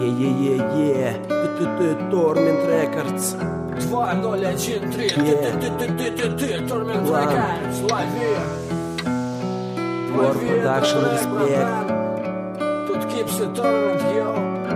Е-е-е-е, Torment Records 2013, Torment Records, лови. War Production, респект. Тут Кипс и Torment, йоу.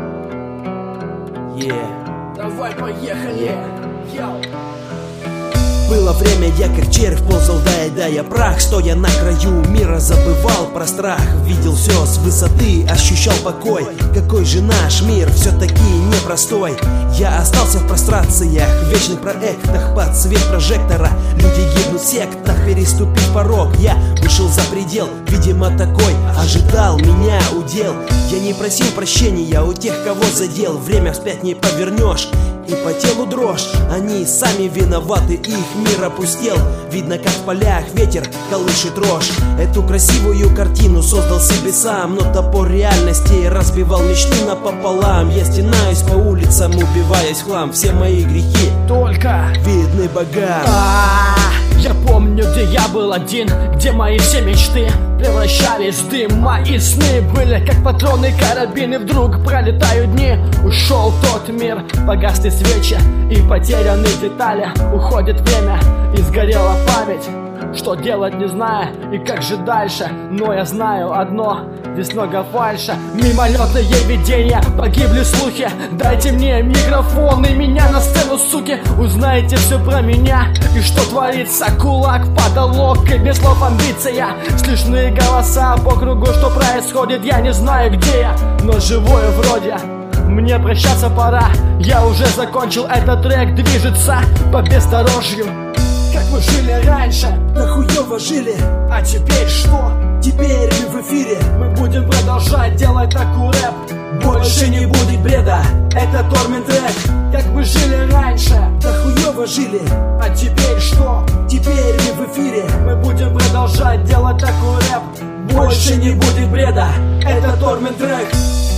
Давай, поехали, йоу. Было время, я как червь ползал, доедая прах. Стоя на краю мира, забывал про страх. Видел все с высоты, ощущал покой. Какой же наш мир все-таки непростой. Я остался в прострациях, в вечных проектах. Под свет прожектора люди гибнут в сектах. Переступив порог, я вышел за предел. Видимо, такой ожидал меня удел. Я не просил прощения у тех, кого задел. Время вспять не повернешь, и по телу дрожь. Они сами виноваты, их мир опустел. Видно, как в полях ветер колышет рожь. Эту красивую картину создал себе сам, но топор реальности разбивал мечты напополам. Я стенаюсь по улицам, убиваясь в хлам. Все мои грехи только видны богам. Я помню, где я был один, где мои все мечты превращались в дым. Мои сны были как патроны, карабины. Вдруг пролетают дни, ушел тот мир. Погасли свечи и потеряны детали. Уходит время и сгорела память. Что делать не знаю и как же дальше. Но я знаю одно, здесь много фальши. Мимолетные видения, погибли слухи. Дайте мне микрофон и меня на сцену, суки. Узнаете все про меня и что творится. Кулак в потолок и без слов амбиция. Слышны голоса по кругу, что происходит. Я не знаю, где я, но живое вроде. Мне прощаться пора, я уже закончил этот трек. Движется по бездорожью. Как мы жили раньше, да хуёво жили. А теперь что? Теперь мы в эфире. Мы будем продолжать делать такой рэп. Больше не будет бреда, это Torment Track. Как мы жили раньше, да хуёво жили. А теперь что? Теперь мы в эфире. Мы будем продолжать делать такой рэп. Больше не будет бреда, это Torment Track.